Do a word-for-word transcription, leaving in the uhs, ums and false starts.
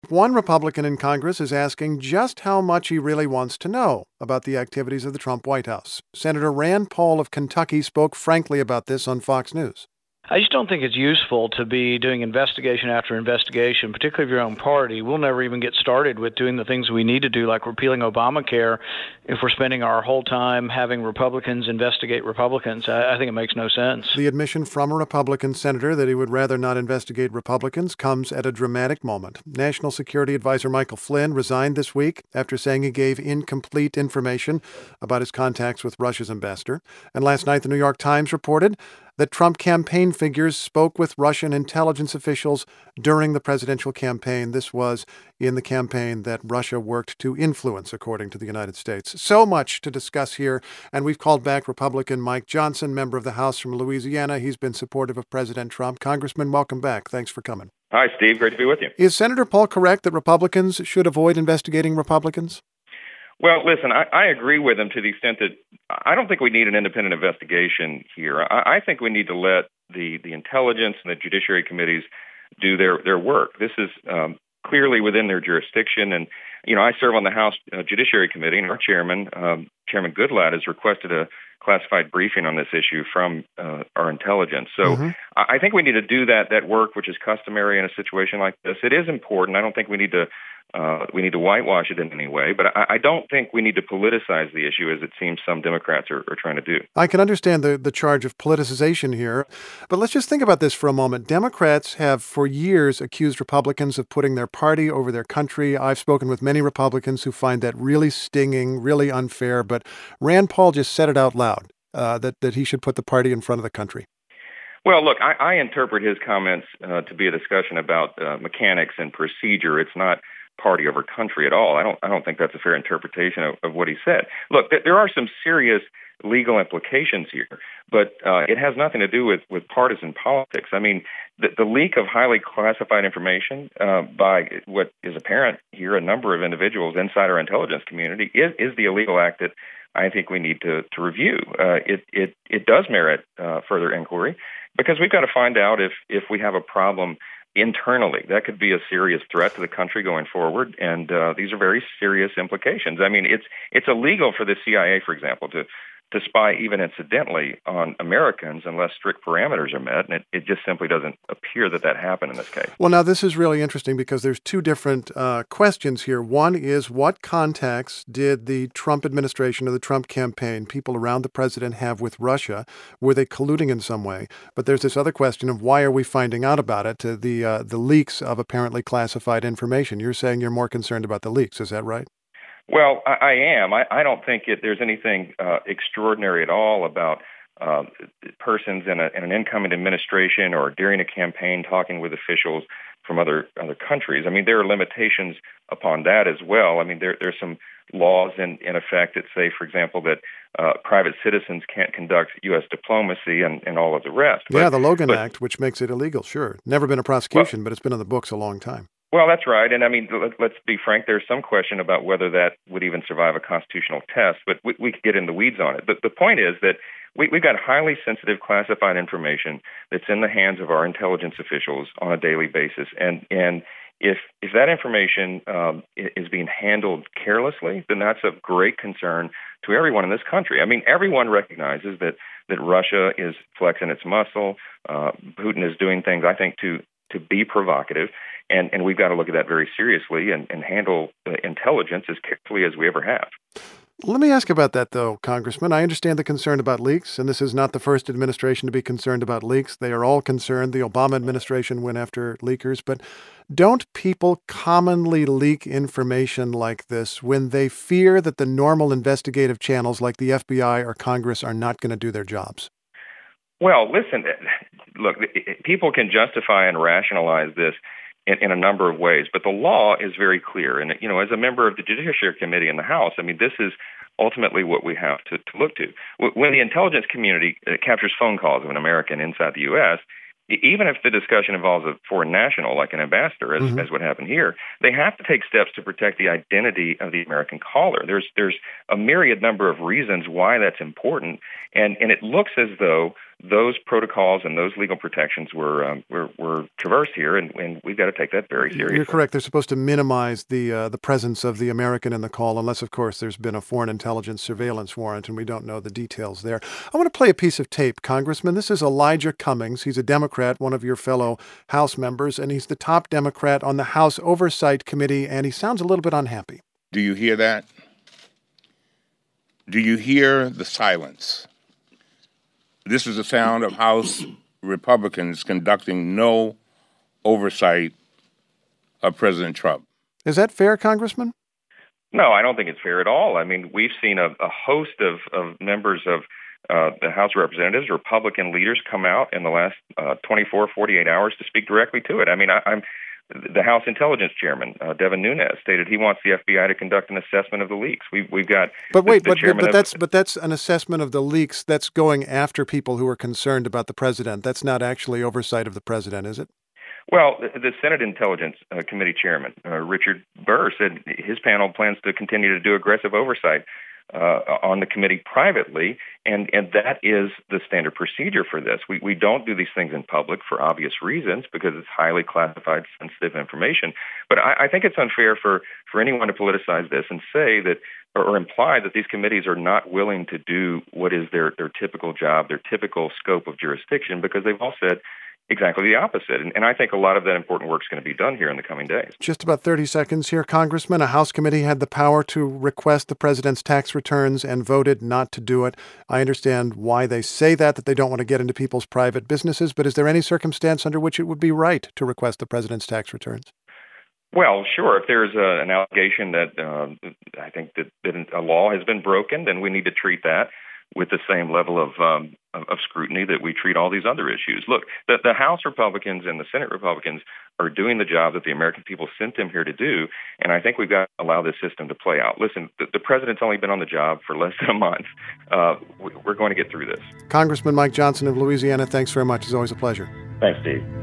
One Republican in Congress is asking just how much he really wants to know about the activities of the Trump White House. Senator Rand Paul of Kentucky spoke frankly about this on Fox News. I just don't think it's useful to be doing investigation after investigation, particularly of your own party. We'll never even get started with doing the things we need to do, like repealing Obamacare, if we're spending our whole time having Republicans investigate Republicans. I, I think it makes no sense. The admission from a Republican senator that he would rather not investigate Republicans comes at a dramatic moment. National Security Advisor Michael Flynn resigned this week after saying he gave incomplete information about his contacts with Russia's ambassador. And last night, the New York Times reported that Trump campaign figures spoke with Russian intelligence officials during the presidential campaign. This was in the campaign that Russia worked to influence, according to the United States. So much to discuss here, and we've called back Republican Mike Johnson, member of the House from Louisiana. He's been supportive of President Trump. Congressman, welcome back. Thanks for coming. Hi, Steve. Great to be with you. Is Senator Paul correct that Republicans should avoid investigating Republicans? Well, listen, I, I agree with him to the extent that I don't think we need an independent investigation here. I, I think we need to let the, the intelligence and the judiciary committees do their, their work. This is um, clearly within their jurisdiction. And, you know, I serve on the House uh, Judiciary Committee, and our chairman, um, Chairman Goodlatte, has requested a classified briefing on this issue from uh, our intelligence. So mm-hmm. I, I think we need to do that, that work, which is customary in a situation like this. It is important. I don't think we need to Uh, we need to whitewash it in any way, but I, I don't think we need to politicize the issue as it seems some Democrats are, are trying to do. I can understand the, the charge of politicization here, but let's just think about this for a moment. Democrats have for years accused Republicans of putting their party over their country. I've spoken with many Republicans who find that really stinging, really unfair, but Rand Paul just said it out loud, uh, that, that he should put the party in front of the country. Well, look, I, I interpret his comments uh, to be a discussion about uh, mechanics and procedure. It's not party over country at all. I don't I don't think that's a fair interpretation of, of what he said. Look, th- there are some serious legal implications here, but uh, it has nothing to do with, with partisan politics. I mean, the, the leak of highly classified information uh, by what is apparent here, a number of individuals inside our intelligence community, is, is the illegal act that I think we need to, to review. Uh, it, it, it does merit uh, further inquiry because we've got to find out if, if we have a problem internally. That could be a serious threat to the country going forward, and uh, these are very serious implications. I mean, it's it's illegal for the C I A, for example, to to spy even incidentally on Americans unless strict parameters are met, and it, it just simply doesn't appear that that happened in this case. Well, now, this is really interesting because there's two different uh, questions here. One is, what contacts did the Trump administration or the Trump campaign, people around the president, have with Russia? Were they colluding in some way? But there's this other question of, why are we finding out about it, uh, the, uh, the leaks of apparently classified information? You're saying you're more concerned about the leaks, is that right? Well, I, I am. I, I don't think it, there's anything uh, extraordinary at all about uh, persons in, a, in an incoming administration or during a campaign talking with officials from other other countries. I mean, there are limitations upon that as well. I mean, there there's some laws in, in effect that say, for example, that uh, private citizens can't conduct U S diplomacy and, and all of the rest. Yeah, but, the Logan but, Act, which makes it illegal, sure. Never been a prosecution, well, but it's been on the books a long time. Well, that's right. And I mean, let's be frank, there's some question about whether that would even survive a constitutional test, but we, we could get in the weeds on it. But the point is that we, we've got highly sensitive classified information that's in the hands of our intelligence officials on a daily basis. And, and if, if that information um, is being handled carelessly, then that's of great concern to everyone in this country. I mean, everyone recognizes that, that Russia is flexing its muscle. Uh, Putin is doing things, I think, to to be provocative, and, and we've got to look at that very seriously and, and handle uh, intelligence as carefully as we ever have. Let me ask about that, though, Congressman. I understand the concern about leaks, and this is not the first administration to be concerned about leaks. They are all concerned. The Obama administration went after leakers. But don't people commonly leak information like this when they fear that the normal investigative channels like the F B I or Congress are not going to do their jobs? Well, listen, look, people can justify and rationalize this in, in a number of ways, but the law is very clear. And, you know, as a member of the Judiciary Committee in the House, I mean, this is ultimately what we have to, to look to. When the intelligence community captures phone calls of an American inside the U S, even if the discussion involves a foreign national, like an ambassador, as, mm-hmm. as what happened here, they have to take steps to protect the identity of the American caller. There's there's a myriad number of reasons why that's important, and, and it looks as though those protocols and those legal protections were um, were, were traversed here, and, and we've got to take that very seriously. You're correct. They're supposed to minimize the uh, the presence of the American in the call, unless, of course, there's been a foreign intelligence surveillance warrant, and we don't know the details there. I want to play a piece of tape, Congressman. This is Elijah Cummings. He's a Democrat, one of your fellow House members, and he's the top Democrat on the House Oversight Committee, and he sounds a little bit unhappy. Do you hear that? Do you hear the silence? This is the sound of House Republicans conducting no oversight of President Trump. Is that fair, Congressman? No, I don't think it's fair at all. I mean, we've seen a, a host of, of members of uh, the House of Representatives, Republican leaders, come out in the last uh, twenty-four, forty-eight hours to speak directly to it. I mean, I, I'm the House Intelligence Chairman, uh, Devin Nunes, stated he wants the F B I to conduct an assessment of the leaks. We've we've got. But wait, the, the but, but, but of, that's but that's an assessment of the leaks. That's going after people who are concerned about the president. That's not actually oversight of the president, is it? Well, the, the Senate Intelligence uh, Committee Chairman, uh, Richard Burr, said his panel plans to continue to do aggressive oversight Uh, on the committee privately, and, and that is the standard procedure for this. We we don't do these things in public for obvious reasons because it's highly classified, sensitive information. But I, I think it's unfair for, for anyone to politicize this and say that or, or imply that these committees are not willing to do what is their, their typical job, their typical scope of jurisdiction, because they've all said exactly the opposite. And, and I think a lot of that important work is going to be done here in the coming days. Just about thirty seconds here, Congressman. A House committee had the power to request the president's tax returns and voted not to do it. I understand why they say that, that they don't want to get into people's private businesses, but is there any circumstance under which it would be right to request the president's tax returns? Well, sure. If there's a, an allegation that uh, I think that, that a law has been broken, then we need to treat that with the same level of um, of scrutiny that we treat all these other issues. Look, the, the House Republicans and the Senate Republicans are doing the job that the American people sent them here to do, and I think we've got to allow this system to play out. Listen, the, the president's only been on the job for less than a month. Uh, we're going to get through this. Congressman Mike Johnson of Louisiana, thanks very much. It's always a pleasure. Thanks, Steve.